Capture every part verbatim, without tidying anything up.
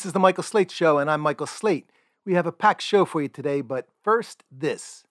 This is the Michael Slate Show, and I'm Michael Slate. We have a packed show for you today, but first, this.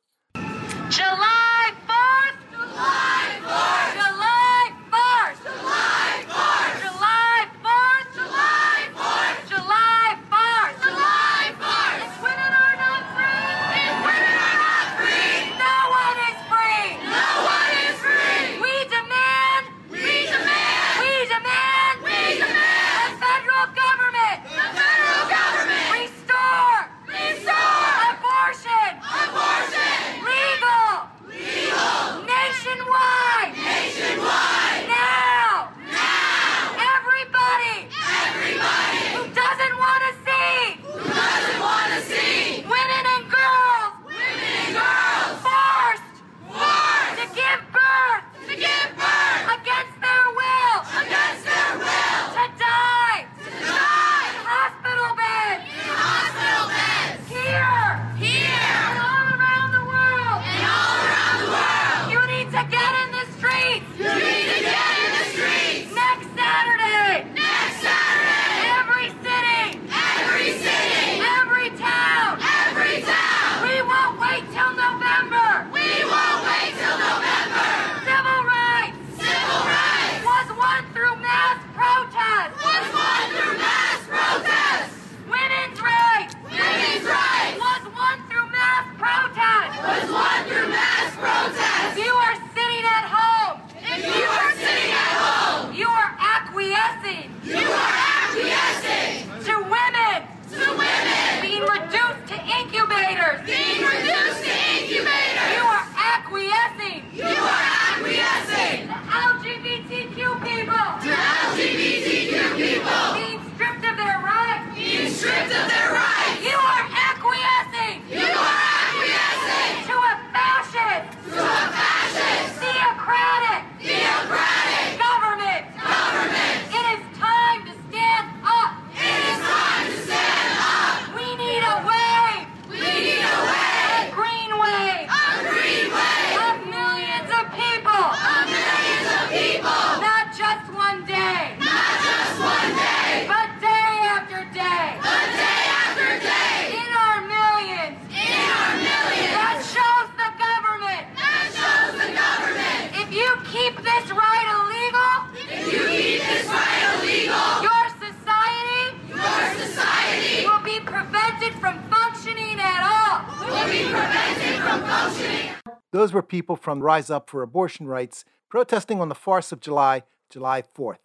July fourth! July fourth! July fourth! July fourth! July fourth! July fourth! July fourth! July fourth! It's women are not free! It's women are not free! No one is free! No one is free! We demand! We demand! We demand! We demand! The federal government! The federal government! Restore! Restore! Abortion! Abortion! Legal! Legal! Nationwide! Nationwide! Now! Now! Everybody! Everybody! Who doesn't want to see! Who doesn't want to see! Women and girls! Women and girls! Forced! Forced! To give birth! To give birth! Against their will! Against their will! To die! To die! In hospital beds! In hospital beds! Here! Here! And all around the world! And all around the world! You need to get in the streets! You need to get in the streets! Next Saturday! Next Saturday! Every city! Every city! Every town! Every town! We won't wait till November! We won't wait till November! Civil rights! Civil rights! Was won through mass protest! Was won through mass protest! Women's rights! Women's rights! Was won through mass protest! Was won through mass protest! If you are sitting at home! If you are sitting at home! You are acquiescing! You are acquiescing! To women! To women! Being reduced to incubators! Being reduced to incubators! You are acquiescing! You are acquiescing! To L G B T Q people! To L G B T Q people! Being stripped of their rights! Being stripped of their rights! You are acquiescing! You are acquiescing! To a fascist! To a fascist! Theocratic! Theocratic! Government! Government! It is time to stand up! It is time to stand up! We need a wave! We need a wave! A green wave! A green wave! Of millions of people! Of millions of people! Not just one day! Not just one day! But day after day! But day after day! In our millions! In our millions! That shows the government! That shows the government! If you keep this right illegal! If you keep this right illegal! Your society! Your society! Will be prevented from functioning at all! Will be prevented from functioning! Those were people from Rise Up for Abortion Rights protesting on the farce of July, July fourth.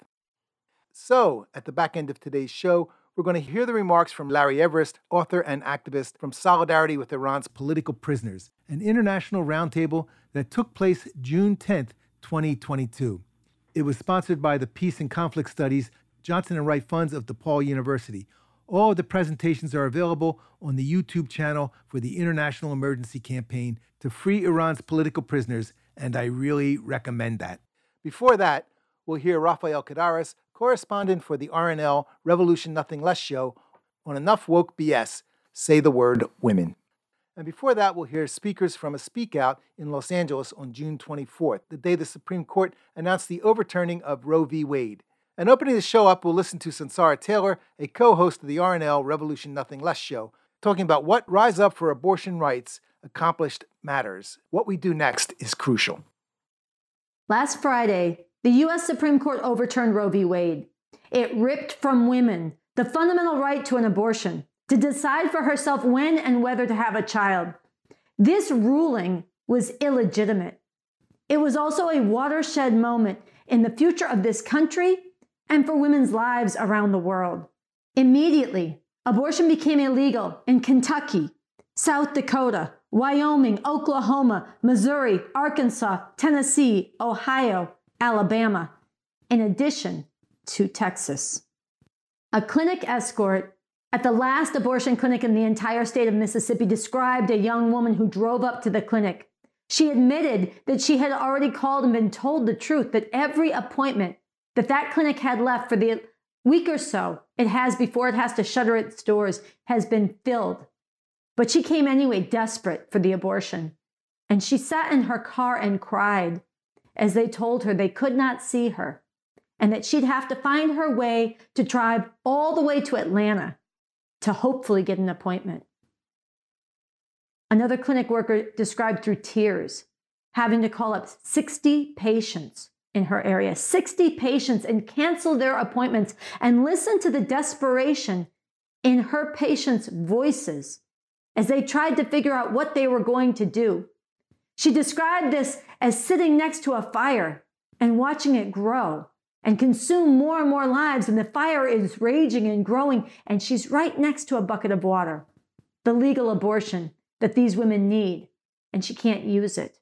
So, at the back end of today's show, we're going to hear the remarks from Larry Everest, author and activist from Solidarity with Iran's Political Prisoners, an international roundtable that took place June tenth, twenty twenty-two. It was sponsored by the Peace and Conflict Studies Johnson and Wright Funds of DePaul University. All of the presentations are available on the YouTube channel for the International Emergency Campaign to free Iran's political prisoners, and I really recommend that. Before that, we'll hear Rafael Kadaris, correspondent for the R N L Revolution Nothing Less show, on Enough Woke B S, Say the Word Women. And before that, we'll hear speakers from a Speak Out in Los Angeles on June twenty-fourth, the day the Supreme Court announced the overturning of Roe v. Wade. And opening the show up, we'll listen to Sansara Taylor, a co-host of the R N L Revolution Nothing Less show, talking about what Rise Up for Abortion Rights accomplished matters. What we do next is crucial. Last Friday, the U S Supreme Court overturned Roe v. Wade. It ripped from women the fundamental right to an abortion, to decide for herself when and whether to have a child. This ruling was illegitimate. It was also a watershed moment in the future of this country and for women's lives around the world. Immediately, abortion became illegal in Kentucky, South Dakota, Wyoming, Oklahoma, Missouri, Arkansas, Tennessee, Ohio, Alabama, in addition to Texas. A clinic escort at the last abortion clinic in the entire state of Mississippi described a young woman who drove up to the clinic. She admitted that she had already called and been told the truth, that every appointment that that clinic had left for the week or so it has before it has to shutter its doors has been filled. But she came anyway, desperate for the abortion. And she sat in her car and cried as they told her they could not see her and that she'd have to find her way to drive all the way to Atlanta to hopefully get an appointment. Another clinic worker described through tears having to call up sixty patients in her area, sixty patients, and cancel their appointments, and listen to the desperation in her patients' voices as they tried to figure out what they were going to do. She described this as sitting next to a fire and watching it grow and consume more and more lives, and the fire is raging and growing, and she's right next to a bucket of water, the legal abortion that these women need, and she can't use it.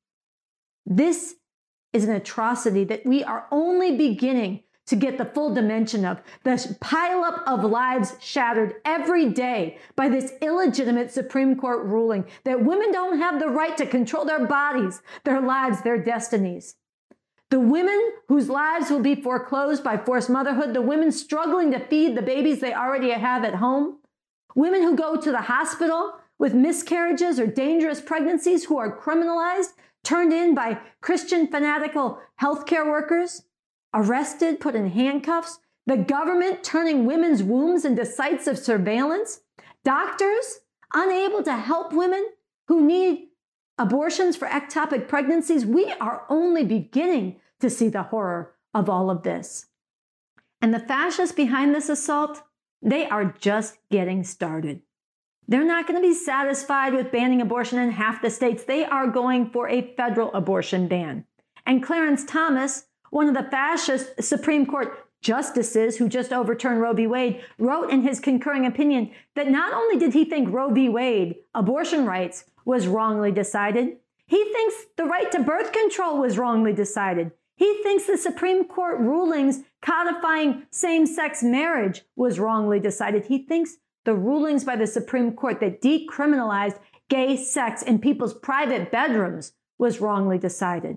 This is an atrocity that we are only beginning to get the full dimension of, the pileup of lives shattered every day by this illegitimate Supreme Court ruling that women don't have the right to control their bodies, their lives, their destinies. The women whose lives will be foreclosed by forced motherhood, the women struggling to feed the babies they already have at home, women who go to the hospital with miscarriages or dangerous pregnancies, who are criminalized, turned in by Christian fanatical healthcare workers, arrested, put in handcuffs, the government turning women's wombs into sites of surveillance, doctors unable to help women who need abortions for ectopic pregnancies. We are only beginning to see the horror of all of this. And the fascists behind this assault, they are just getting started. They're not going to be satisfied with banning abortion in half the states. They are going for a federal abortion ban. And Clarence Thomas, one of the fascist Supreme Court justices who just overturned Roe v. Wade, wrote in his concurring opinion that not only did he think Roe v. Wade, abortion rights, was wrongly decided, he thinks the right to birth control was wrongly decided. He thinks the Supreme Court rulings codifying same-sex marriage was wrongly decided. He thinks the rulings by the Supreme Court that decriminalized gay sex in people's private bedrooms was wrongly decided.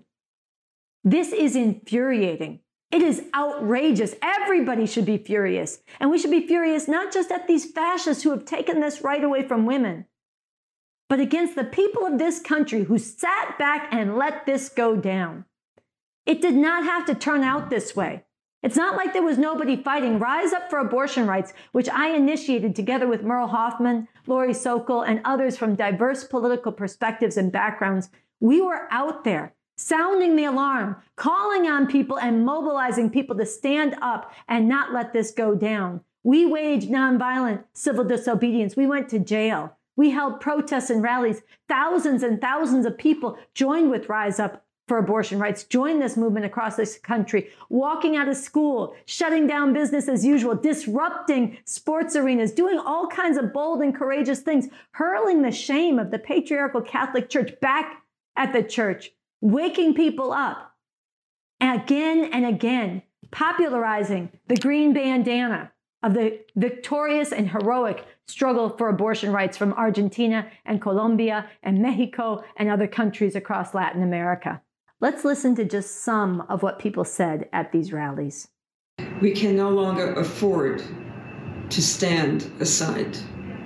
This is infuriating. It is outrageous. Everybody should be furious. And we should be furious not just at these fascists who have taken this right away from women, but against the people of this country who sat back and let this go down. It did not have to turn out this way. It's not like there was nobody fighting. Rise Up for Abortion Rights, which I initiated together with Merle Hoffman, Lori Sokol, and others from diverse political perspectives and backgrounds. We were out there sounding the alarm, calling on people and mobilizing people to stand up and not let this go down. We waged nonviolent civil disobedience. We went to jail. We held protests and rallies. Thousands and thousands of people joined with Rise Up for Abortion Rights, joined this movement across this country, walking out of school, shutting down business as usual, disrupting sports arenas, doing all kinds of bold and courageous things, hurling the shame of the patriarchal Catholic Church back at the church, waking people up, and again and again, popularizing the green bandana of the victorious and heroic struggle for abortion rights from Argentina and Colombia and Mexico and other countries across Latin America. Let's listen to just some of what people said at these rallies. We can no longer afford to stand aside.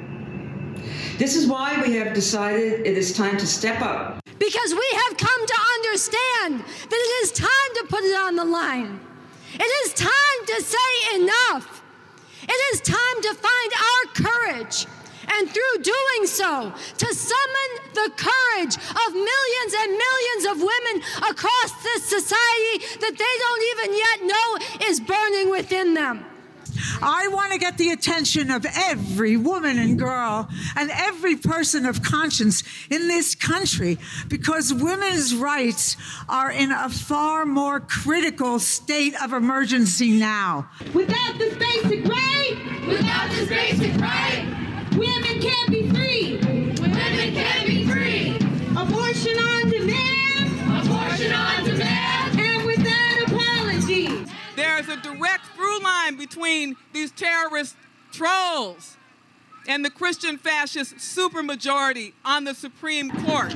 This is why we have decided it is time to step up. Because we have come to understand that it is time to put it on the line. It is time to say enough. It is time to find our courage, and through doing so, to summon the courage of millions and millions of women across this society that they don't even yet know is burning within them. I want to get the attention of every woman and girl and every person of conscience in this country, because women's rights are in a far more critical state of emergency now. Without this basic right, Without this basic right, women can't be free. women can't be free. Abortion on demand, Abortion on demand. and without apology. There's a direct through line between these terrorist trolls and the Christian fascist supermajority on the Supreme Court.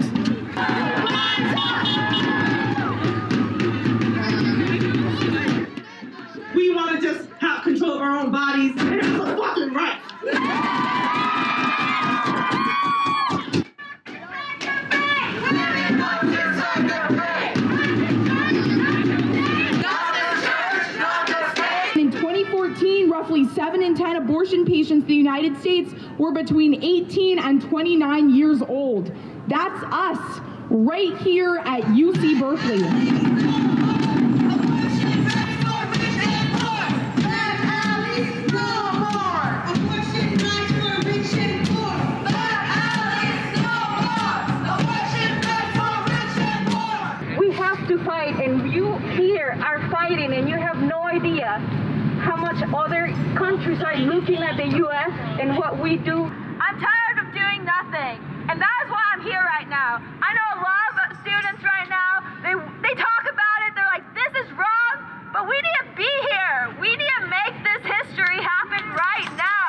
We want to just have control of our own bodies, and it's a fucking right. In twenty fourteen, roughly seven in ten abortion abortion patients in the United States were between eighteen and twenty-nine years old. That's us, right here at U C Berkeley. Fight, and you here are fighting, and you have no idea how much other countries are looking at the U S and what we do. I'm tired of doing nothing, and that is why I'm here right now. I know a lot of students right now, they they talk about it, they're like, this is wrong, but we need to be here. We need to make this history happen right now.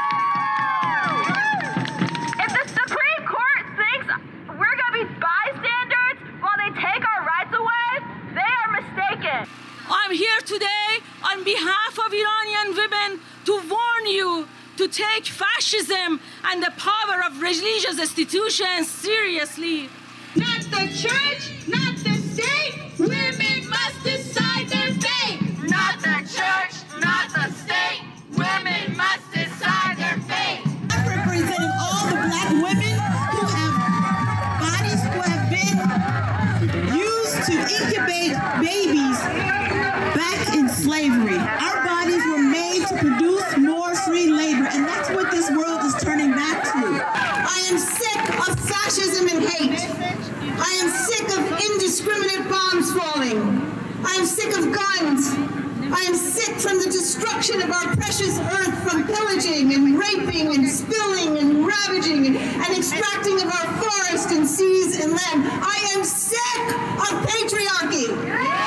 If the Supreme Court thinks we're going to be bystanders while they take our rights away, they are mistaken. I'm here today on behalf of Iranian women to warn you to take fascism and the power of religious institutions seriously. Not the church, not the state, women must decide their fate. Not the church, not the state, women must decide their fate. I'm representing all the black women who have bodies who have been used to incubate babies back in slavery. Our bodies were made to produce more free labor, and that's what this world is turning back to. I am sick of fascism and hate. I am sick of indiscriminate bombs falling. I am sick of guns. I am sick from the destruction of our precious earth, from pillaging and raping and spilling and ravaging and, and extracting of our forests and seas and land. I am sick of patriarchy.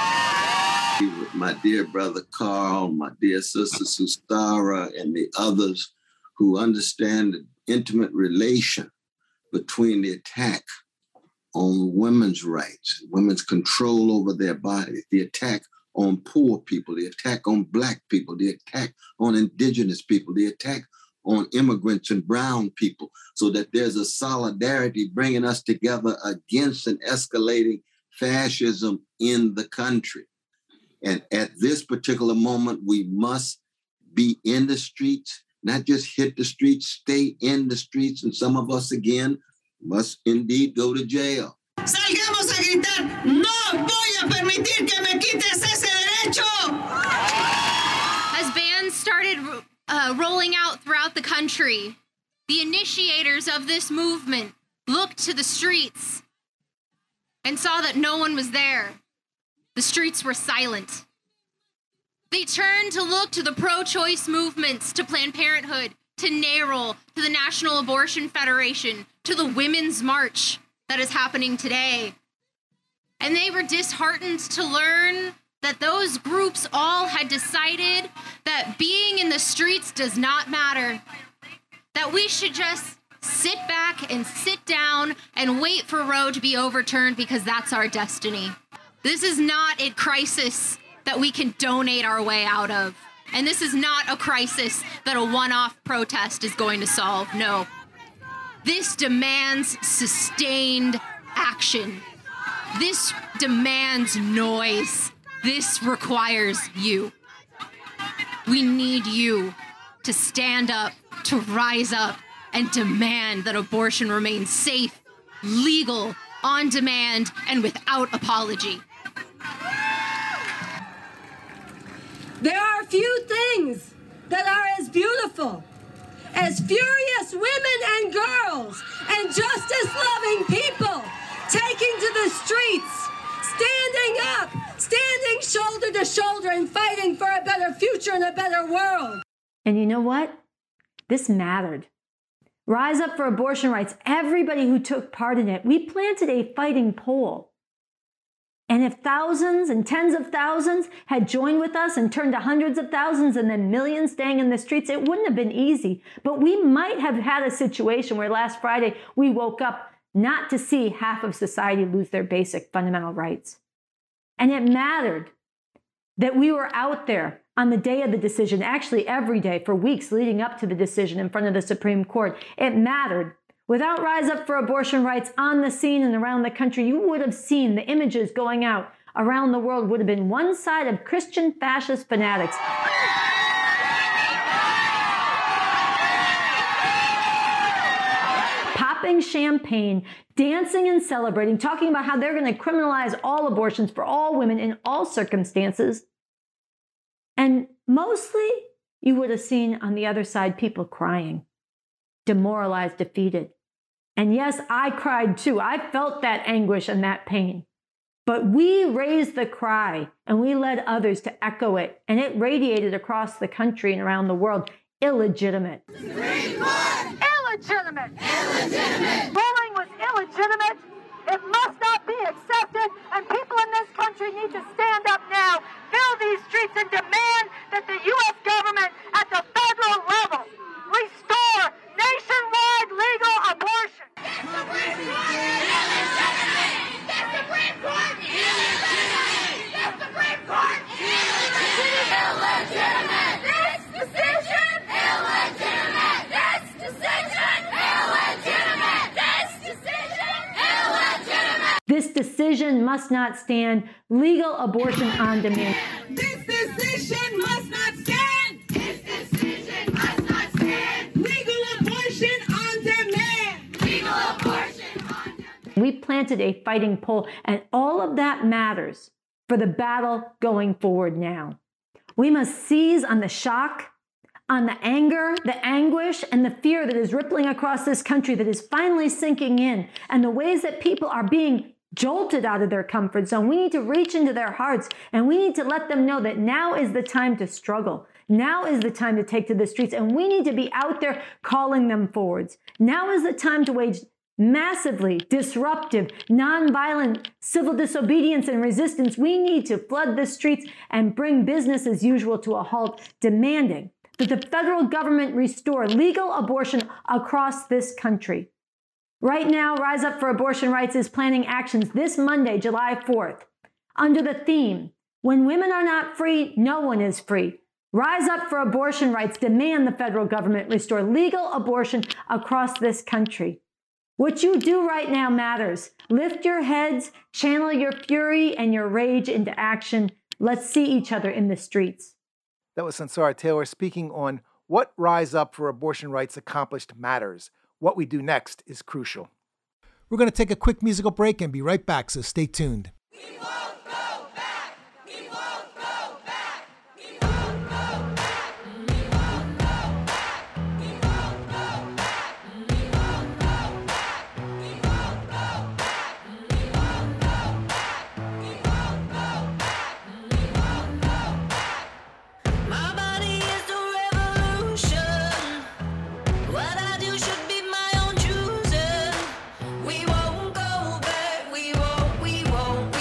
My dear brother Carl, my dear sister Sustara, and the others who understand the intimate relation between the attack on women's rights, women's control over their bodies, the attack on poor people, the attack on black people, the attack on indigenous people, the attack on immigrants and brown people, so that there's a solidarity bringing us together against an escalating fascism in the country. And at this particular moment, we must be in the streets, not just hit the streets, stay in the streets. And some of us, again, must indeed go to jail. Salgamos a gritar, no voy a permitir que me quites ese derecho. As bans started uh, rolling out throughout the country, the initiators of this movement looked to the streets and saw that no one was there. The streets were silent. They turned to look to the pro-choice movements, to Planned Parenthood, to NARAL, to the National Abortion Federation, to the Women's March that is happening today. And they were disheartened to learn that those groups all had decided that being in the streets does not matter, that we should just sit back and sit down and wait for Roe to be overturned because that's our destiny. This is not a crisis that we can donate our way out of. And this is not a crisis that a one-off protest is going to solve. No. This demands sustained action. This demands noise. This requires you. We need you to stand up, to rise up, and demand that abortion remains safe, legal, on demand, and without apology. There are few things that are as beautiful as furious women and girls and justice-loving people taking to the streets, standing up, standing shoulder to shoulder and fighting for a better future and a better world. And you know what? This mattered. Rise Up for Abortion Rights, everybody who took part in it, we planted a fighting pole. And if thousands and tens of thousands had joined with us and turned to hundreds of thousands and then millions staying in the streets, it wouldn't have been easy. But we might have had a situation where last Friday we woke up not to see half of society lose their basic fundamental rights. And it mattered that we were out there on the day of the decision, actually every day for weeks leading up to the decision in front of the Supreme Court. It mattered. Without Rise Up for Abortion Rights on the scene and around the country, you would have seen the images going out around the world would have been one side of Christian fascist fanatics. popping champagne, dancing and celebrating, talking about how they're going to criminalize all abortions for all women in all circumstances. And mostly, you would have seen on the other side people crying, demoralized, defeated. And yes, I cried too. I felt that anguish and that pain. But we raised the cry and we led others to echo it, and it radiated across the country and around the world. Illegitimate. Illegitimate. Illegitimate. Bullying was illegitimate. It must not be accepted, and people in this country need to stand up now, fill these streets, and demand that the U S government at the federal level restore nationwide legal abortion. The Supreme Court illegitimate. The Supreme Court illegitimate. The Supreme Court illegitimate. This decision illegitimate. This decision illegitimate. This decision illegitimate. This decision must not stand. Legal abortion on demand. This decision must not stand. This decision must not stand. Legal abortion on demand. Legal abortion on demand. We planted a fighting pole, and all of that matters for the battle going forward now. We must seize on the shock, on the anger, the anguish, and the fear that is rippling across this country, that is finally sinking in, and the ways that people are being jolted out of their comfort zone. We need to reach into their hearts, and we need to let them know that now is the time to struggle. Now is the time to take to the streets, and we need to be out there calling them forwards. Now is the time to wage massively disruptive, nonviolent civil disobedience and resistance. We need to flood the streets and bring business as usual to a halt, demanding that the federal government restore legal abortion across this country. Right now, Rise Up for Abortion Rights is planning actions this Monday, July fourth, under the theme, "When women are not free, no one is free." Rise Up for Abortion Rights demand the federal government restore legal abortion across this country. What you do right now matters. Lift your heads, channel your fury and your rage into action. Let's see each other in the streets. That was Sunsara Taylor speaking on what Rise Up for Abortion Rights accomplished matters. What we do next is crucial. We're going to take a quick musical break and be right back, so stay tuned. We won't go back. We won't go back. We won't go back. We won't go back. We won't go back. We won't go back. We won't go back. We won't go back. We won't go back. We won't go back. My body is the revolution. What I do should be my own choosing. We won't go back. We won't. We won't.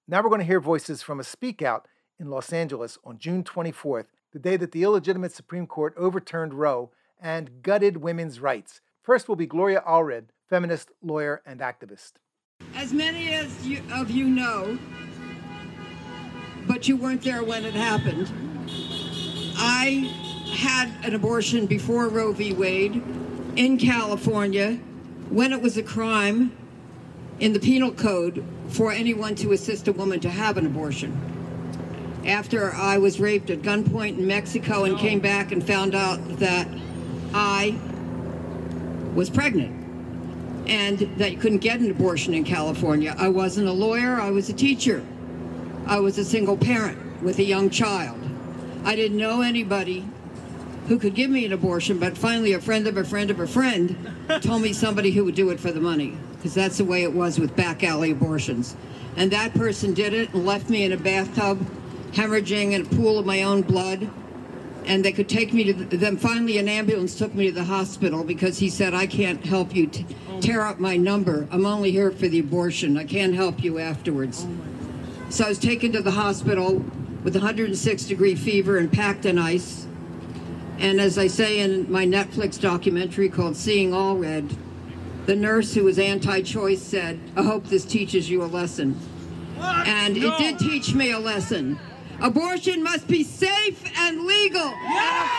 Now we're going to hear voices from a speak out in Los Angeles on June twenty-fourth, the day that the illegitimate Supreme Court overturned Roe and gutted women's rights. First will be Gloria Allred, feminist, lawyer, and activist. As many as you, of you know, but you weren't there when it happened, I had an abortion before Roe v. Wade in California when it was a crime in the penal code for anyone to assist a woman to have an abortion. After I was raped at gunpoint in Mexico and came back and found out that I was pregnant and that you couldn't get an abortion in California. I wasn't a lawyer, I was a teacher. I was a single parent with a young child. I didn't know anybody who could give me an abortion, but finally a friend of a friend of a friend told me somebody who would do it for the money, because that's the way it was with back alley abortions. And that person did it and left me in a bathtub, hemorrhaging in a pool of my own blood. And they could take me to the, then finally an ambulance took me to the hospital because he said, I can't help you, t- tear up my number. I'm only here for the abortion. I can't help you afterwards. So I was taken to the hospital with one hundred six degree fever and packed in ice. And as I say in my Netflix documentary called Seeing All Red, the nurse who was anti-choice said, I hope this teaches you a lesson. What? And no. It did teach me a lesson. Abortion must be safe and legal. Yeah! And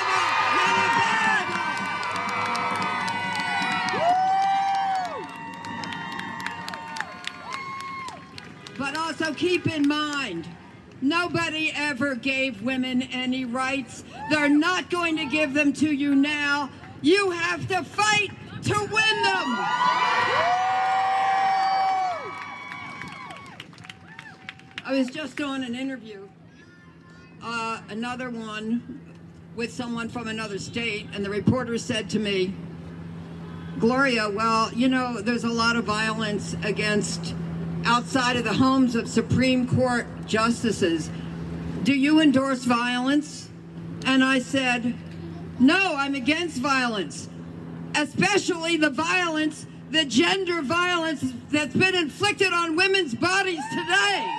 affordable. But also keep in mind, nobody ever gave women any rights. They're not going to give them to you now. You have to fight to win them. I was just on an interview, uh, another one with someone from another state, and the reporter said to me, Gloria, well, you know, there's a lot of violence against outside of the homes of Supreme Court justices. Do you endorse violence? And I said, no, I'm against violence, especially the violence, the gender violence that's been inflicted on women's bodies today.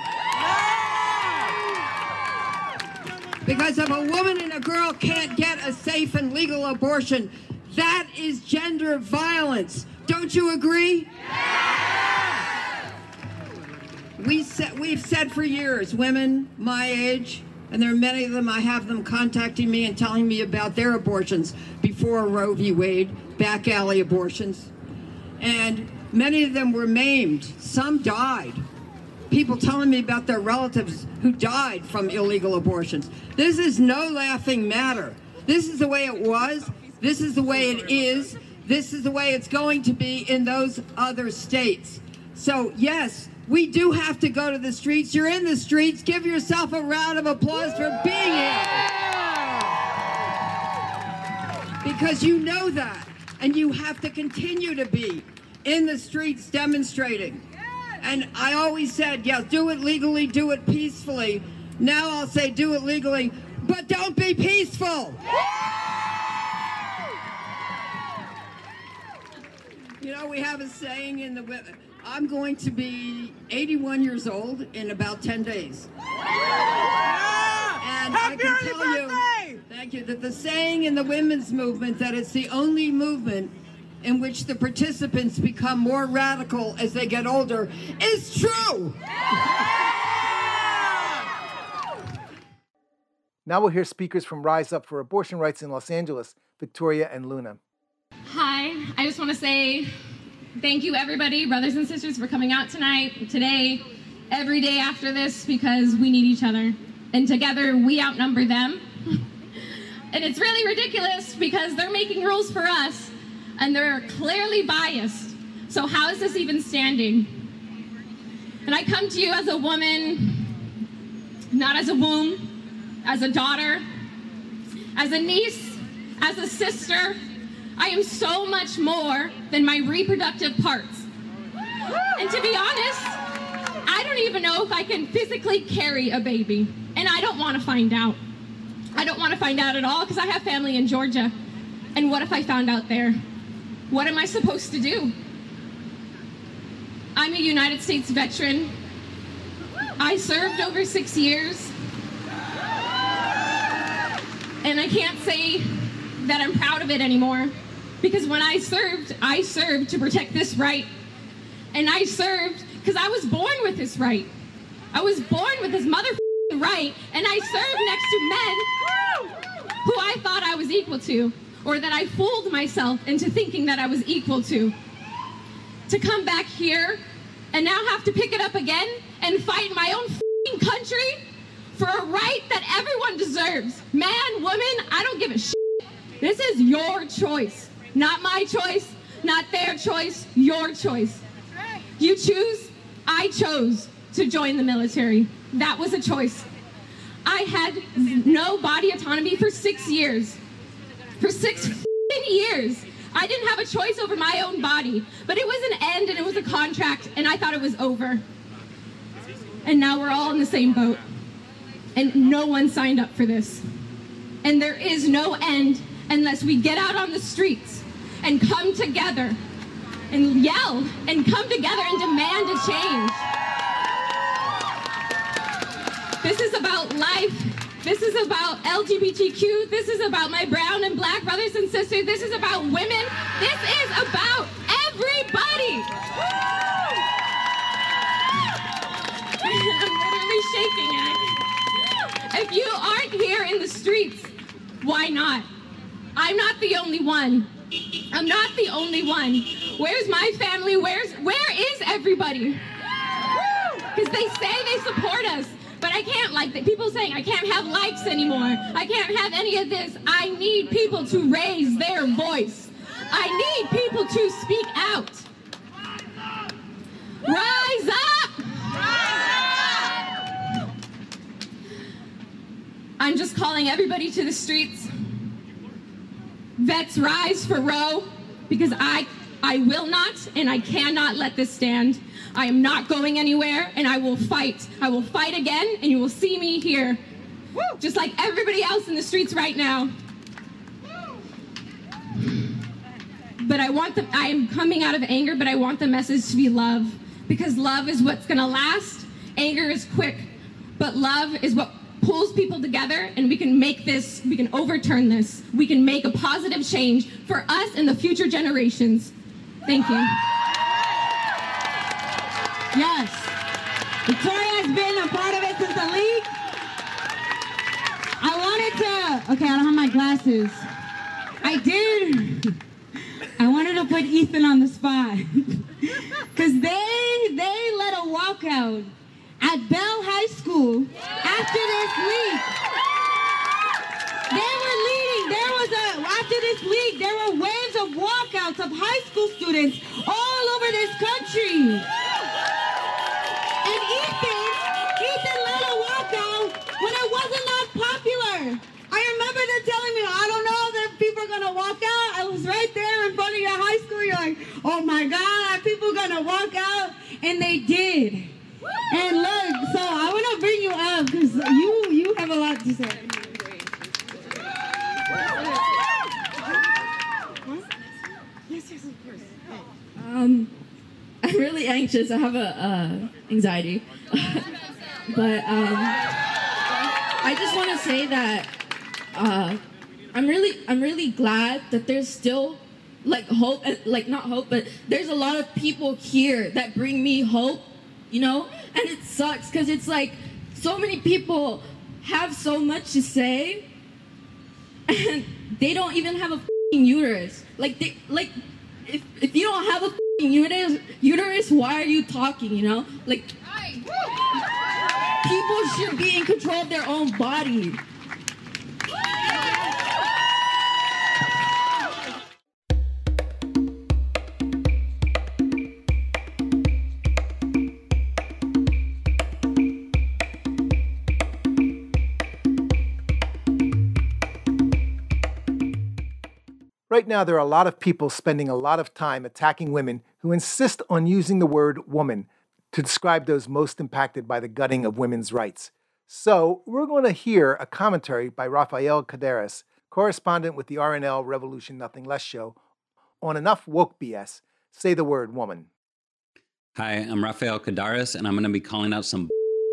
Because if a woman and a girl can't get a safe and legal abortion, that is gender violence. Don't you agree? We said, we've said for years, women my age, and there are many of them, I have them contacting me and telling me about their abortions before Roe v. Wade, back alley abortions. And many of them were maimed. Some died. People telling me about their relatives who died from illegal abortions. This is no laughing matter. This is the way it was. This is the way it is. This is the way it's going to be in those other states. So, yes, we do have to go to the streets. You're in the streets. Give yourself a round of applause for being here. Because you know that. And you have to continue to be in the streets demonstrating. And I always said, yes, do it legally, do it peacefully. Now I'll say do it legally, but don't be peaceful. You know, we have a saying in the, I'm going to be eighty-one years old in about ten days. And I can tell you, thank you, that the saying in the women's movement that it's the only movement in which the participants become more radical as they get older is true. Now we'll hear speakers from Rise Up for Abortion Rights in Los Angeles, Victoria and Luna. Hi, I just want to say thank you, everybody, brothers and sisters, for coming out tonight, today, every day after this, because we need each other. And together, we outnumber them. And it's really ridiculous because they're making rules for us, and they're clearly biased. So how is this even standing? And I come to you as a woman, not as a womb, as a daughter, as a niece, as a sister. I am so much more than my reproductive parts. And to be honest, I don't even know if I can physically carry a baby. And I don't want to find out. I don't want to find out at all because I have family in Georgia. And what if I found out there? What am I supposed to do? I'm a United States veteran. I served over six years, and I can't say that I'm proud of it anymore, because when I served, I served to protect this right, and I served because I was born with this right. I was born with this mother right, and I served next to men who I thought I was equal to, or that I fooled myself into thinking that I was equal to. To come back here and now have to pick it up again and fight in my own f***ing country for a right that everyone deserves. Man, woman, I don't give a shit. This is your choice. Not my choice, not their choice, your choice. You choose, I chose to join the military. That was a choice. I had no body autonomy for six years. For six f***ing years. I didn't have a choice over my own body, but it was an end and it was a contract, and I thought it was over. And now we're all in the same boat, and no one signed up for this. And there is no end unless we get out on the streets and come together and yell and come together and demand a change. This is about life. This is about L G B T Q. This is about my brown and black brothers and sisters. This is about women. This is about everybody. I'm literally shaking it. If you aren't here in the streets, why not? I'm not the only one. I'm not the only one. Where's my family? Where's where is everybody? Because they say they support us. But I can't, like, the people saying I can't have likes anymore. I can't have any of this. I need people to raise their voice. I need people to speak out. Rise up! Rise up! I'm just calling everybody to the streets. Vets, rise for Roe, because I, I will not and I cannot let this stand. I am not going anywhere, and I will fight. I will fight again, and you will see me here, Woo! Just like everybody else in the streets right now. But I want the, I am coming out of anger, but I want the message to be love, because love is what's gonna last. Anger is quick, but love is what pulls people together, and we can make this, we can overturn this. We can make a positive change for us and the future generations. Thank you. Yes. Victoria has been a part of it since the league. I wanted to, okay, I don't have my glasses. I did. I wanted to put Ethan on the spot. Because they, they let a walkout at Bell High School after this league. They were leading. There was a, after this league, there were waves of walkouts of high school students all over this country. And Ethan, Ethan let a walkout when it wasn't that popular. I remember them telling me, I don't know that people are going to walk out. I was right there in front of your high school. You're like, oh my God, are people going to walk out? And they did. And look, so I want to bring you up because you, you have a lot to say. Um, I'm really anxious. I have a uh, anxiety, but um, I just want to say that uh, I'm really, I'm really glad that there's still like hope, like not hope, but there's a lot of people here that bring me hope, you know. And it sucks because it's like so many people have so much to say, and they don't even have a f***ing uterus. Like they, like. If, if you don't have a f***ing uterus, uterus, why are you talking, you know? Like, people should be in control of their own body. Right now, there are a lot of people spending a lot of time attacking women who insist on using the word woman to describe those most impacted by the gutting of women's rights. So, we're going to hear a commentary by Rafael Cadares, correspondent with the R N L Revolution Nothing Less show, on Enough Woke B S, Say the Word Woman. Hi, I'm Rafael Cadares, and I'm going to be calling out some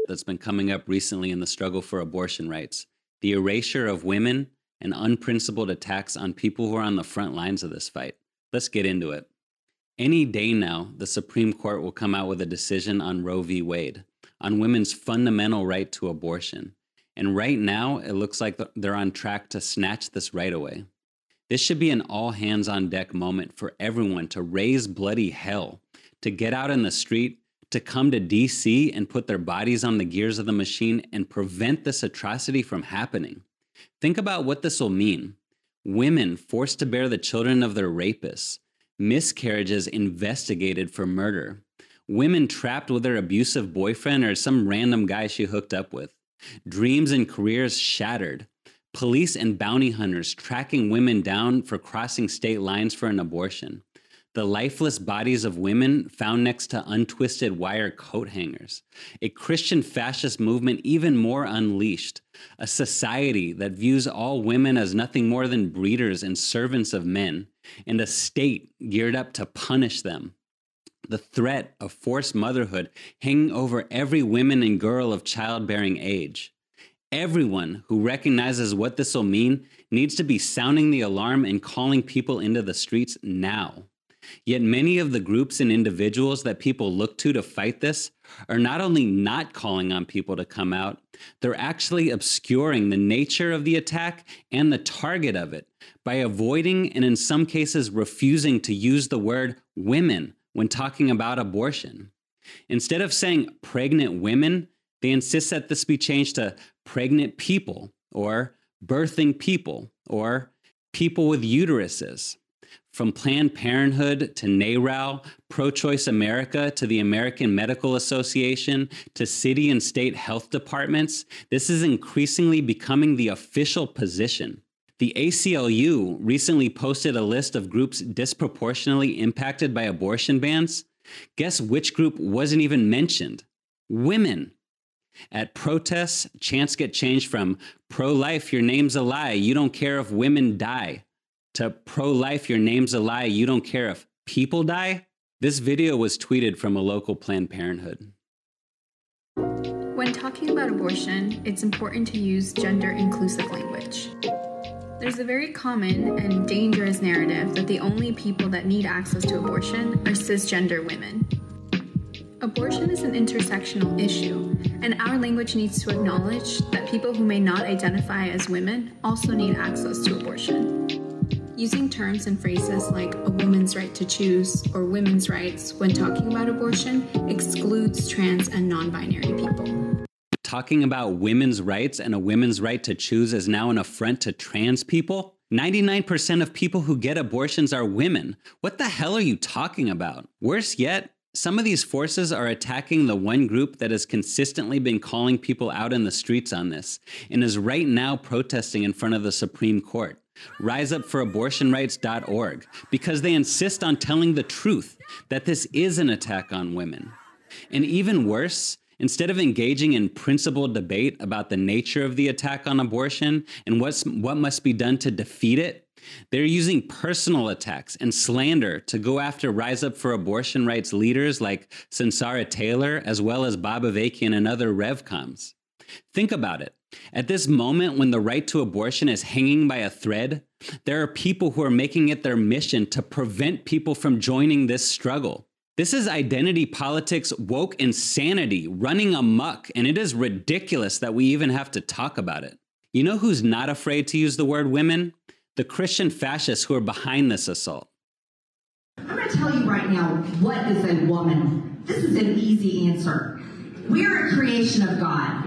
that's been coming up recently in the struggle for abortion rights. The erasure of women and unprincipled attacks on people who are on the front lines of this fight. Let's get into it. Any day now, the Supreme Court will come out with a decision on Roe v. Wade, on women's fundamental right to abortion. And right now, it looks like they're on track to snatch this right away. This should be an all-hands-on-deck moment for everyone to raise bloody hell, to get out in the street, to come to D C and put their bodies on the gears of the machine and prevent this atrocity from happening. Think about what this will mean. Women forced to bear the children of their rapists, miscarriages investigated for murder, women trapped with their abusive boyfriend or some random guy she hooked up with, dreams and careers shattered, police and bounty hunters tracking women down for crossing state lines for an abortion, the lifeless bodies of women found next to untwisted wire coat hangers, a Christian fascist movement even more unleashed, a society that views all women as nothing more than breeders and servants of men, and a state geared up to punish them. The threat of forced motherhood hanging over every woman and girl of childbearing age. Everyone who recognizes what this will mean needs to be sounding the alarm and calling people into the streets now. Yet many of the groups and individuals that people look to to fight this are not only not calling on people to come out, they're actually obscuring the nature of the attack and the target of it by avoiding and in some cases refusing to use the word women when talking about abortion. Instead of saying pregnant women, they insist that this be changed to pregnant people or birthing people or people with uteruses. From Planned Parenthood to NARAL, Pro-Choice America to the American Medical Association to city and state health departments, this is increasingly becoming the official position. The A C L U recently posted a list of groups disproportionately impacted by abortion bans. Guess which group wasn't even mentioned? Women. At protests, chants get changed from pro-life, your name's a lie, you don't care if women die, to pro-life, your name's a lie, you don't care if people die? This video was tweeted from a local Planned Parenthood. When talking about abortion, it's important to use gender-inclusive language. There's a very common and dangerous narrative that the only people that need access to abortion are cisgender women. Abortion is an intersectional issue, and our language needs to acknowledge that people who may not identify as women also need access to abortion. Using terms and phrases like a woman's right to choose or women's rights when talking about abortion excludes trans and non-binary people. Talking about women's rights and a women's right to choose is now an affront to trans people? ninety-nine percent of people who get abortions are women. What the hell are you talking about? Worse yet, some of these forces are attacking the one group that has consistently been calling people out in the streets on this and is right now protesting in front of the Supreme Court. rise up for abortion rights dot org, because they insist on telling the truth that this is an attack on women. And even worse, instead of engaging in principled debate about the nature of the attack on abortion and what's, what must be done to defeat it, they're using personal attacks and slander to go after Rise Up for Abortion Rights leaders like Sunsara Taylor, as well as Bob Avakian and other RevComs. Think about it. At this moment when the right to abortion is hanging by a thread, there are people who are making it their mission to prevent people from joining this struggle. This is identity politics, woke insanity running amok, and it is ridiculous that we even have to talk about it. You know who's not afraid to use the word women? The Christian fascists who are behind this assault. I'm going to tell you right now, what is a woman? This is an easy answer. We're a creation of God.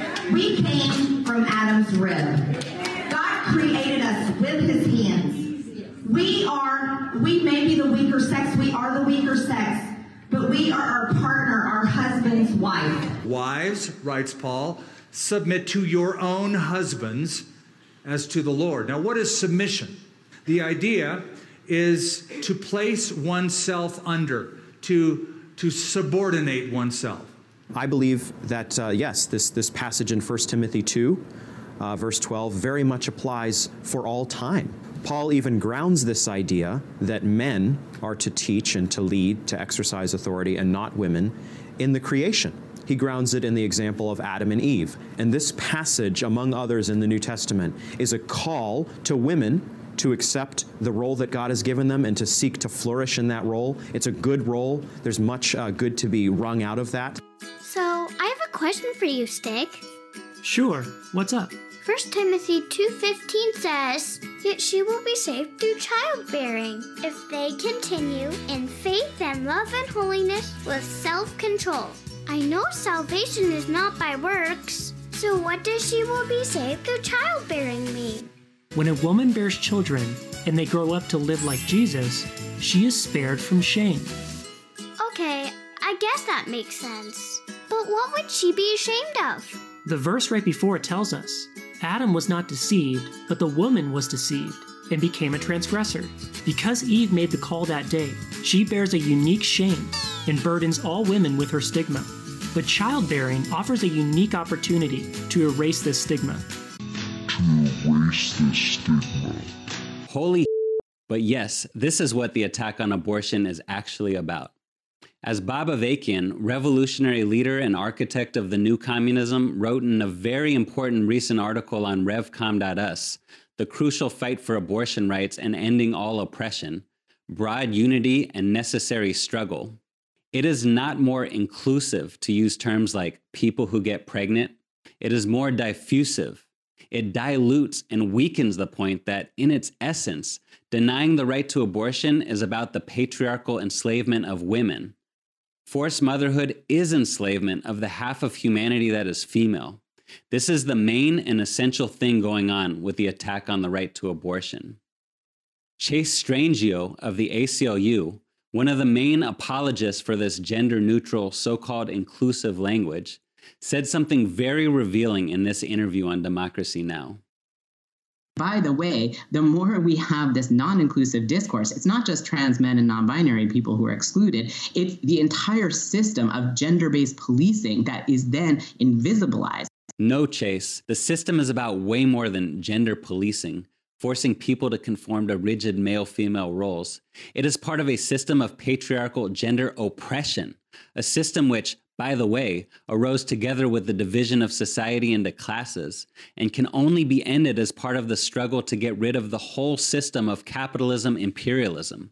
We came from Adam's rib. God created us with his hands. We are, we may be the weaker sex, we are the weaker sex, but we are our partner, our husband's wife. Wives, writes Paul, submit to your own husbands as to the Lord. Now, what is submission? The idea is to place oneself under, to, to subordinate oneself. I believe that, uh, yes, this, this passage in First Timothy two, uh, verse twelve, very much applies for all time. Paul even grounds this idea that men are to teach and to lead, to exercise authority, and not women, in the creation. he grounds it in the example of Adam and Eve. And this passage, among others in the New Testament, is a call to women to accept the role that God has given them and to seek to flourish in that role. It's a good role. There's much uh, good to be wrung out of that. So, I have a question for you, Stick. Sure. What's up? First Timothy two fifteen says, "Yet she will be saved through childbearing, if they continue in faith and love and holiness with self-control." I know salvation is not by works, so what does "she will be saved through childbearing" mean? When a woman bears children and they grow up to live like Jesus, she is spared from shame. Okay, I guess that makes sense. But what would she be ashamed of? The verse right before it tells us, Adam was not deceived, but the woman was deceived and became a transgressor. Because Eve made the call that day, she bears a unique shame and burdens all women with her stigma. But childbearing offers a unique opportunity to erase this stigma. To erase this stigma. Holy but yes, this is what the attack on abortion is actually about. As Bob Avakian, revolutionary leader and architect of the new communism, wrote in a very important recent article on revcom dot u s, The Crucial Fight for Abortion Rights and Ending All Oppression, Broad Unity and Necessary Struggle, it is not more inclusive to use terms like people who get pregnant. It is more diffusive. It dilutes and weakens the point that, in its essence, denying the right to abortion is about the patriarchal enslavement of women. Forced motherhood is enslavement of the half of humanity that is female. This is the main and essential thing going on with the attack on the right to abortion. Chase Strangio of the A C L U, one of the main apologists for this gender-neutral, so-called inclusive language, said something very revealing in this interview on Democracy Now! By the way, the more we have this non-inclusive discourse, it's not just trans men and non-binary people who are excluded, it's the entire system of gender-based policing that is then invisibilized. No, Chase, the system is about way more than gender policing, forcing people to conform to rigid male-female roles. It is part of a system of patriarchal gender oppression, a system which, by the way, arose together with the division of society into classes and can only be ended as part of the struggle to get rid of the whole system of capitalism imperialism.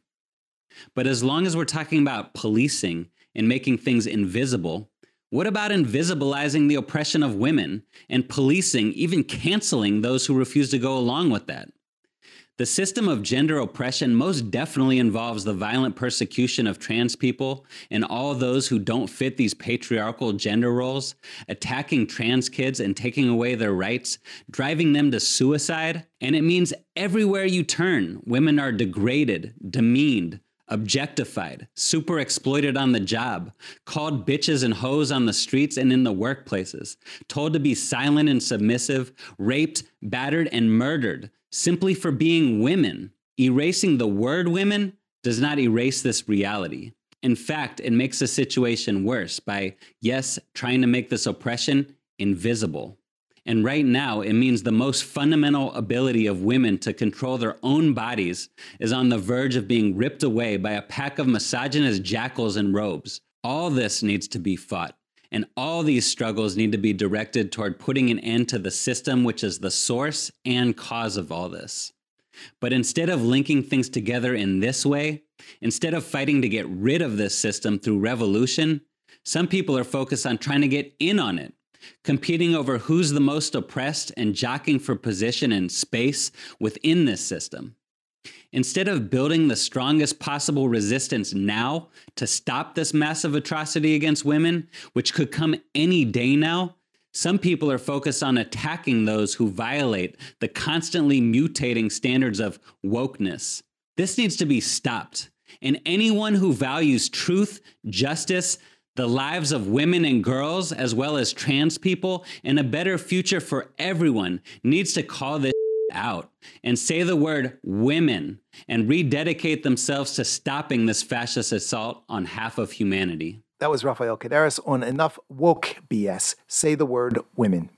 But as long as we're talking about policing and making things invisible, what about invisibilizing the oppression of women and policing, even canceling those who refuse to go along with that? The system of gender oppression most definitely involves the violent persecution of trans people and all those who don't fit these patriarchal gender roles, attacking trans kids and taking away their rights, driving them to suicide. And it means everywhere you turn, women are degraded, demeaned, objectified, super exploited on the job, called bitches and hoes on the streets and in the workplaces, told to be silent and submissive, raped, battered, and murdered, simply for being women. Erasing the word women does not erase this reality. In fact, it makes the situation worse by, yes, trying to make this oppression invisible. And right now, it means the most fundamental ability of women to control their own bodies is on the verge of being ripped away by a pack of misogynist jackals in robes. All this needs to be fought. And all these struggles need to be directed toward putting an end to the system which is the source and cause of all this. But instead of linking things together in this way, instead of fighting to get rid of this system through revolution, some people are focused on trying to get in on it, competing over who's the most oppressed and jockeying for position and space within this system. Instead of building the strongest possible resistance now to stop this massive atrocity against women, which could come any day now, some people are focused on attacking those who violate the constantly mutating standards of wokeness. This needs to be stopped, and anyone who values truth, justice, the lives of women and girls, as well as trans people, and a better future for everyone needs to call this out and say the word women and rededicate themselves to stopping this fascist assault on half of humanity. That was Rafael Cadares on Enough Woke B S. Say the word women.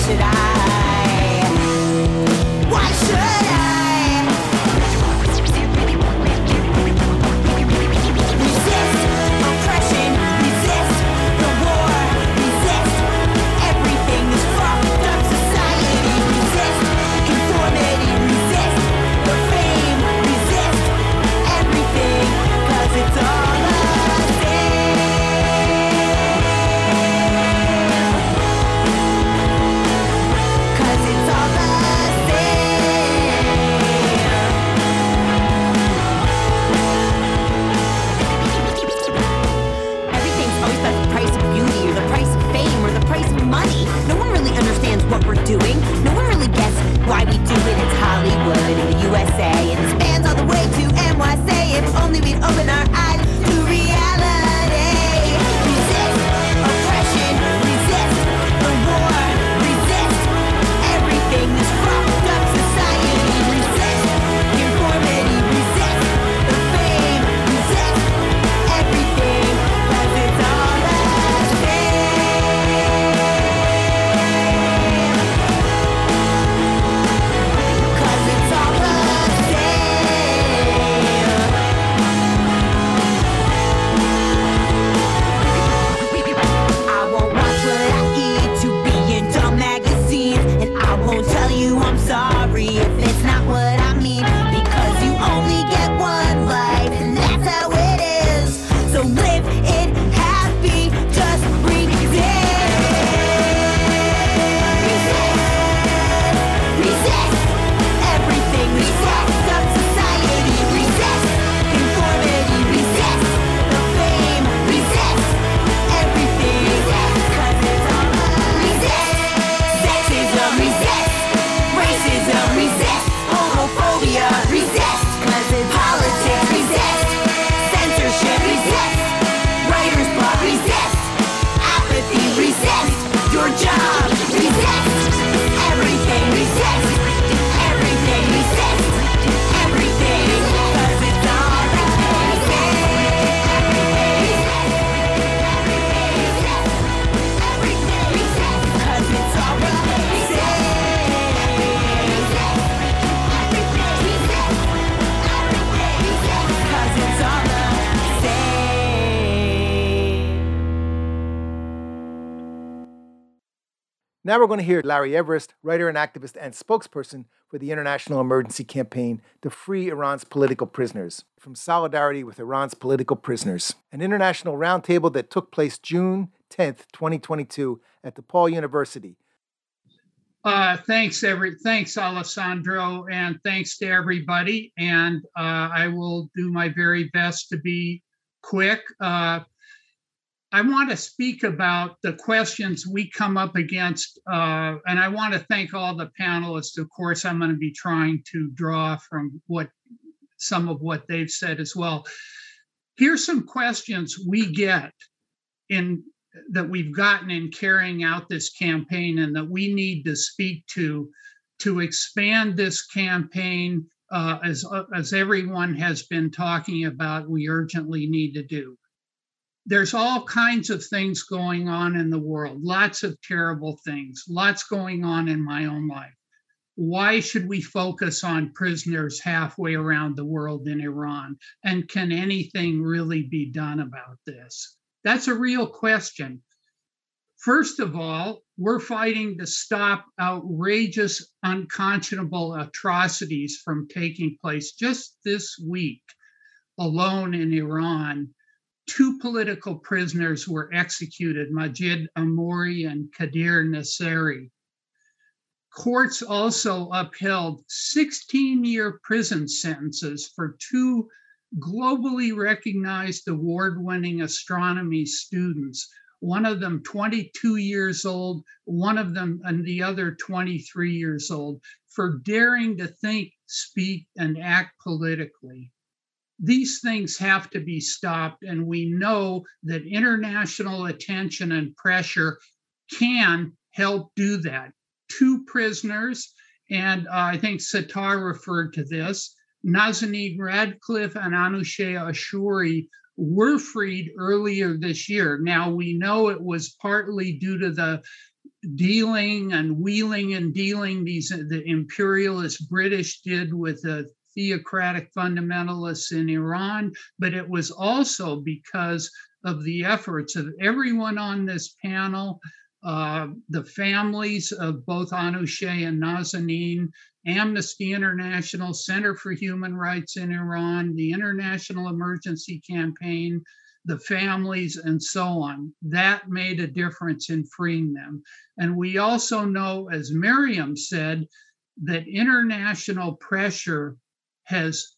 should I? Why should I? Resist oppression, resist the war, resist everything this fucked up society, resist conformity, resist the fame, resist everything, 'cause it's all the same. 'Cause it's all the Everything's always about the price of beauty or the price of fame or the price of money. No one really understands what we're doing. No one really gets why we do it. It's Hollywood and the U S A and it spans all the way to N Y C. If only we'd open our eyes to reality. Resist oppression, resist the war, resist everything this fucked up society. Resist conformity, resist the fame, resist everything, 'cause it's all the same. 'Cause it's all the I won't watch what I eat to be in dumb magazines, and I won't tell you I'm sorry if it's not what I mean, because you only get one life, and that's how it is. So live it happy, just resist. Resist everything, resist up society, resist conformity, resist the fame, resist everything, 'cause it's all resist. Sexism, resist. Racism, resist. Homophobia, resist. 'Cause it's politics, resist. Censorship, resist. Writer's block, resist. Apathy, resist. Your job, resist. Everything, resist. Everything, resist. Everything, 'cause it's all the Cause it's all the Cause it's all the Now we're going to hear Larry Everest, writer and activist and spokesperson for the International Emergency Campaign to Free Iran's Political Prisoners, from Solidarity with Iran's Political Prisoners, an international roundtable that took place June tenth, twenty twenty-two at DePaul University. Uh, thanks, every thanks, Alessandro, and thanks to everybody. And uh, I will do my very best to be quick. Uh, I want to speak about the questions we come up against, uh, and I want to thank all the panelists. Of course, I'm going to be trying to draw from what some of what they've said as well. Here's some questions we get in that we've gotten in carrying out this campaign and that we need to speak to to expand this campaign uh, as, uh, as everyone has been talking about, we urgently need to do. There's all kinds of things going on in the world, lots of terrible things, lots going on in my own life. Why should we focus on prisoners halfway around the world in Iran? And can anything really be done about this? That's a real question. First of all, we're fighting to stop outrageous, unconscionable atrocities from taking place. Just this week alone in Iran, two political prisoners were executed, Majid Amouri and Qadir Nasseri. Courts also upheld sixteen-year prison sentences for two globally recognized award-winning astronomy students, one of them twenty-two years old, one of them and the other twenty-three years old, for daring to think, speak, and act politically. These things have to be stopped, and we know that international attention and pressure can help do that. Two prisoners, and uh, I think Sitar referred to this, Nazanin Radcliffe and Anousheh Ashouri, were freed earlier this year. Now, we know it was partly due to the dealing and wheeling and dealing these the imperialist British did with the theocratic fundamentalists in Iran, but it was also because of the efforts of everyone on this panel, uh, the families of both Anousheh and Nazanin, Amnesty International, Center for Human Rights in Iran, the International Emergency Campaign, the families, and so on. That made a difference in freeing them. And we also know, as Miriam said, that international pressure has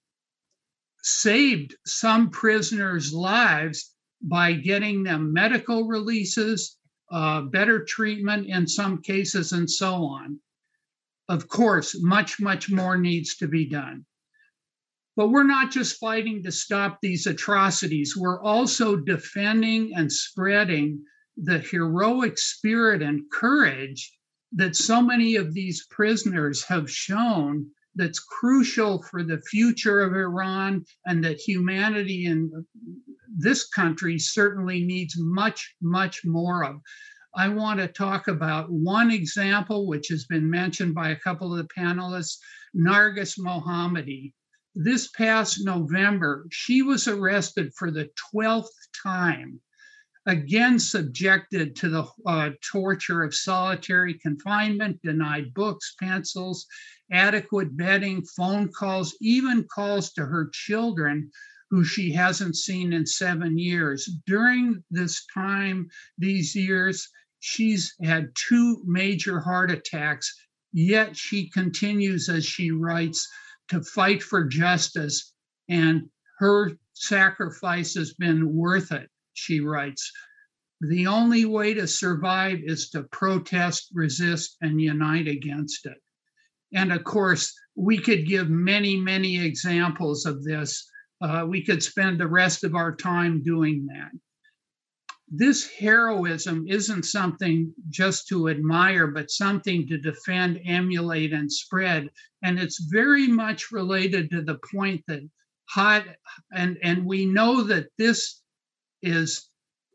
saved some prisoners' lives by getting them medical releases, uh, better treatment in some cases, and so on. Of course, much, much more needs to be done. But we're not just fighting to stop these atrocities, we're also defending and spreading the heroic spirit and courage that so many of these prisoners have shown, that's crucial for the future of Iran, and that humanity in this country certainly needs much, much more of. I want to talk about one example, which has been mentioned by a couple of the panelists, Narges Mohammadi. This past November, she was arrested for the twelfth time, again subjected to the uh, torture of solitary confinement, denied books, pencils, adequate bedding, phone calls, even calls to her children, who she hasn't seen in seven years. During this time, these years, she's had two major heart attacks, yet she continues, as she writes, to fight for justice, and her sacrifice has been worth it, she writes. The only way to survive is to protest, resist, and unite against it. And of course, we could give many, many examples of this. Uh, we could spend the rest of our time doing that. This heroism isn't something just to admire, but something to defend, emulate, and spread. And it's very much related to the point that hot, and, and we know that this is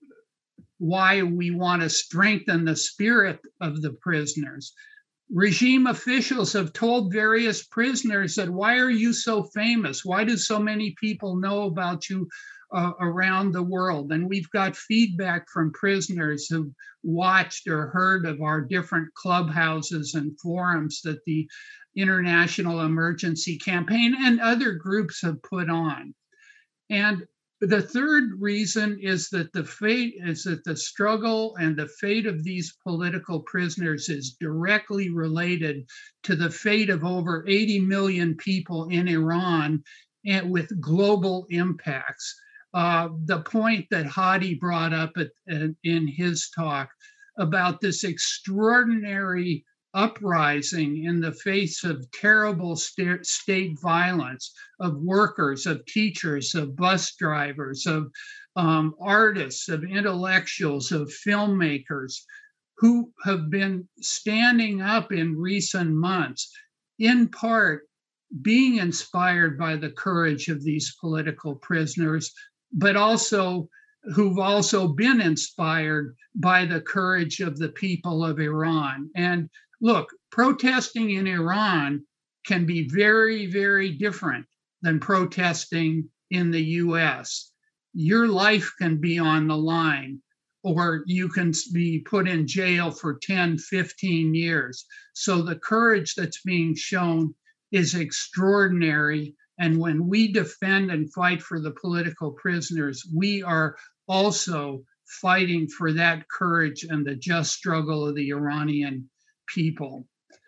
why we want to strengthen the spirit of the prisoners. Regime officials have told various prisoners that, why are you so famous? Why do so many people know about you uh, around the world? And we've got feedback from prisoners who've watched or heard of our different clubhouses and forums that the International Emergency Campaign and other groups have put on. And the third reason is that the fate is that the struggle and the fate of these political prisoners is directly related to the fate of over eighty million people in Iran, and with global impacts. Uh, the point that Hadi brought up at, at, in his talk about this extraordinary uprising in the face of terrible st- state violence, of workers, of teachers, of bus drivers, of um, artists, of intellectuals, of filmmakers, who have been standing up in recent months, in part being inspired by the courage of these political prisoners, but also who've also been inspired by the courage of the people of Iran. And look, protesting in Iran can be very, very different than protesting in the U S. Your life can be on the line, or you can be put in jail for ten, fifteen years. So the courage that's being shown is extraordinary. And when we defend and fight for the political prisoners, we are also fighting for that courage and the just struggle of the Iranian people.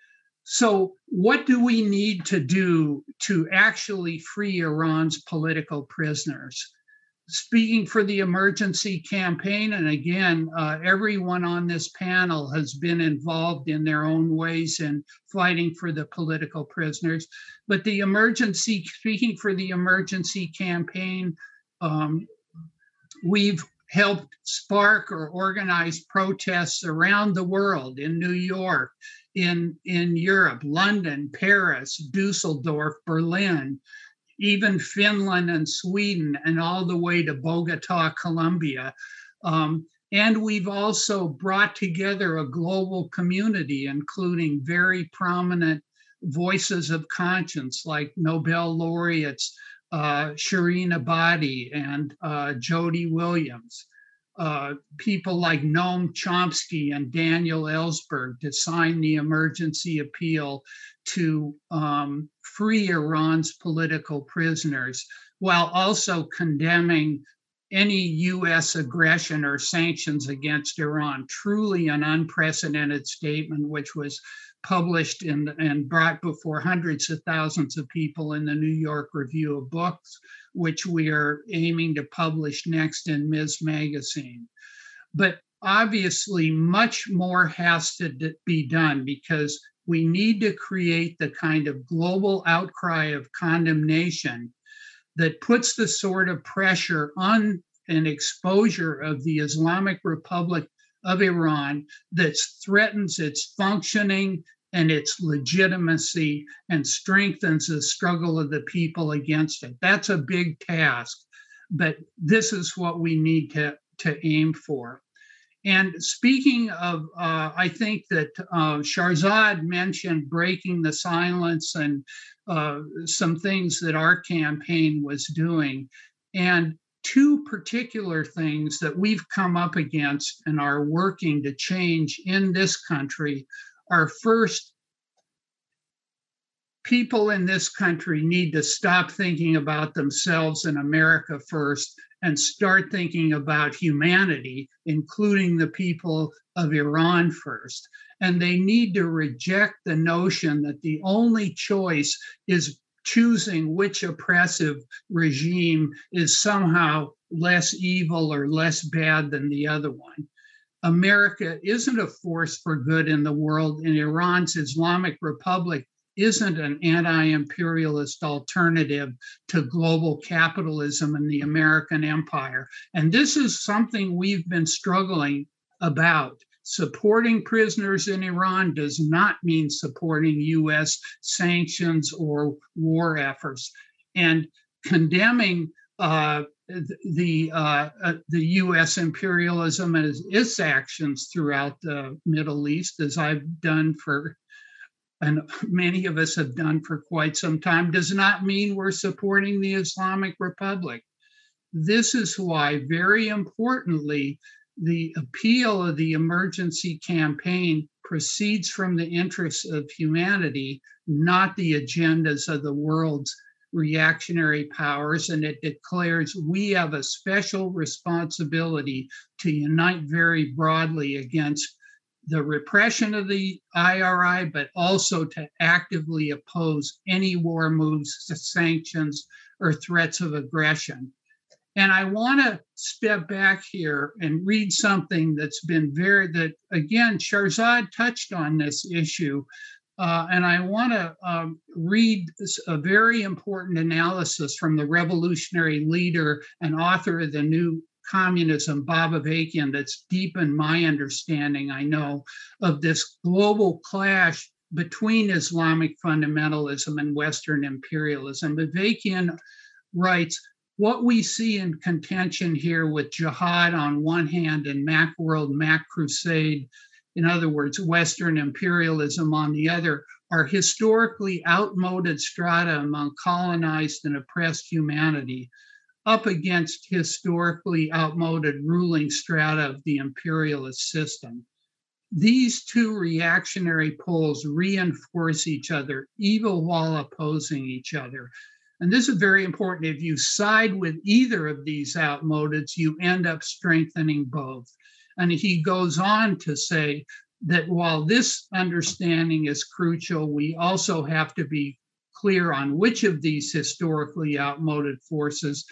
So what do we need to do to actually free Iran's political prisoners? Speaking for the emergency campaign, and again, uh, everyone on this panel has been involved in their own ways in fighting for the political prisoners, but the emergency, speaking for the emergency campaign, um, we've helped spark or organize protests around the world, in New York, in, in Europe, London, Paris, Dusseldorf, Berlin, even Finland and Sweden, and all the way to Bogota, Colombia. Um, And we've also brought together a global community, including very prominent voices of conscience like Nobel laureates uh, Shireen Ebadi and uh, Jody Williams, uh, people like Noam Chomsky and Daniel Ellsberg to sign the emergency appeal to um, free Iran's political prisoners, while also condemning any U S aggression or sanctions against Iran. Truly an unprecedented statement, which was published in, and brought before hundreds of thousands of people in the New York Review of Books, which we are aiming to publish next in Miz Magazine. But obviously, much more has to be done, because we need to create the kind of global outcry of condemnation that puts the sort of pressure on an exposure of the Islamic Republic of Iran that threatens its functioning and its legitimacy and strengthens the struggle of the people against it. That's a big task, but this is what we need to, to aim for. And speaking of, uh, I think that uh, Shahrzad mentioned breaking the silence and uh, some things that our campaign was doing. And two particular things that we've come up against and are working to change in this country are, first, people in this country need to stop thinking about themselves and America first and start thinking about humanity, including the people of Iran first. And they need to reject the notion that the only choice is choosing which oppressive regime is somehow less evil or less bad than the other one. America isn't a force for good in the world, and Iran's Islamic Republic isn't an anti-imperialist alternative to global capitalism and the American empire. And this is something we've been struggling about. Supporting prisoners in Iran does not mean supporting U S sanctions or war efforts. And condemning uh, the uh, uh, the U S imperialism and its actions throughout the Middle East, as I've done for, and many of us have done for quite some time, does not mean we're supporting the Islamic Republic. This is why, very importantly, the appeal of the emergency campaign proceeds from the interests of humanity, not the agendas of the world's reactionary powers, and it declares we have a special responsibility to unite very broadly against the repression of the I R I, but also to actively oppose any war moves, sanctions, or threats of aggression. And I want to step back here and read something that's been very, that again, Shahrzad touched on this issue. Uh, and I want to um, read this, a very important analysis from the revolutionary leader and author of the New Communism, Bob Avakian, that's deepened my understanding, I know, of this global clash between Islamic fundamentalism and Western imperialism. Avakian writes, what we see in contention here with jihad on one hand and Macworld, Mac Crusade, in other words, Western imperialism on the other, are historically outmoded strata among colonized and oppressed humanity, up against historically outmoded ruling strata of the imperialist system. These two reactionary poles reinforce each other, even while opposing each other. And this is very important. If you side with either of these outmodeds, you end up strengthening both. And he goes on to say that while this understanding is crucial, we also have to be clear on which of these historically outmoded forces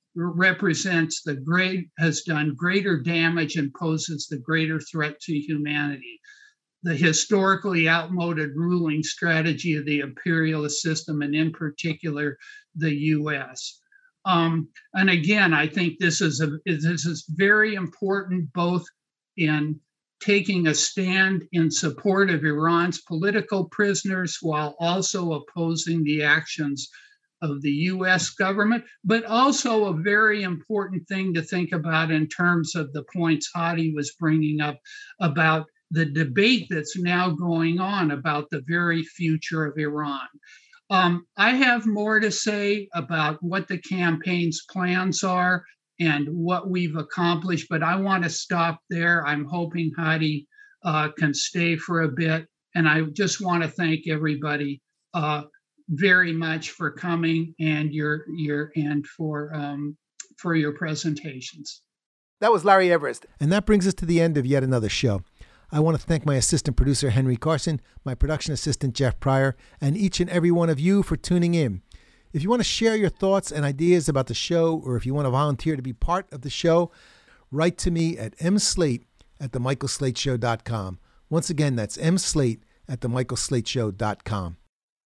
represents the great, has done greater damage and poses the greater threat to humanity. The historically outmoded ruling strategy of the imperialist system, and in particular, the U S. Um, and again, I think this is a, this is very important, both in taking a stand in support of Iran's political prisoners while also opposing the actions of the U S government, but also a very important thing to think about in terms of the points Hadi was bringing up about the debate that's now going on about the very future of Iran. Um, I have more to say about what the campaign's plans are and what we've accomplished, but I want to stop there. I'm hoping Hadi uh, can stay for a bit. And I just want to thank everybody uh, very much for coming and your your and for um, for your presentations. That was Larry Everest. And that brings us to the end of yet another show. I want to thank my assistant producer, Henry Carson, my production assistant, Jeff Pryor, and each and every one of you for tuning in. If you want to share your thoughts and ideas about the show, or if you want to volunteer to be part of the show, write to me at mslate at the michael slate show dot com. Once again, that's mslate at the michael slate show dot com.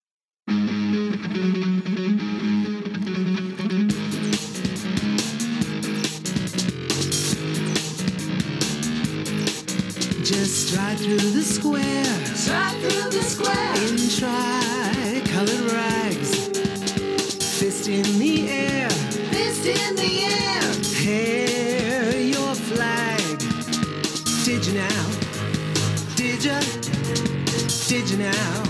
Just stride through the square, stride through the square, in tri-colored rags, fist in the air, fist in the air, hair your flag. Did you now? Did ya? Did you now?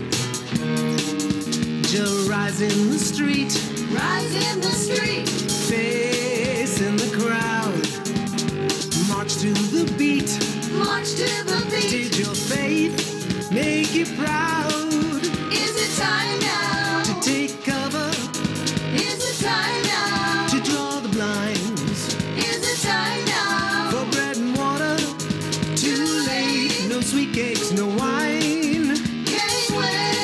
Just rise in the street, rise in the street, face in the crowd, march to the beat. March to the beat. Did your faith make you proud? Is it time now to take cover? Is it time now to draw the blinds? Is it time now for bread and water? Too late. No sweet cakes, no wine. Gangway,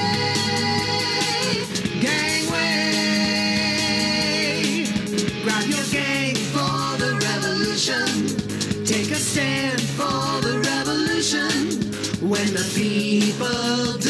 gangway. Grab your gang for the revolution. Take a stand for the revolution. When the people do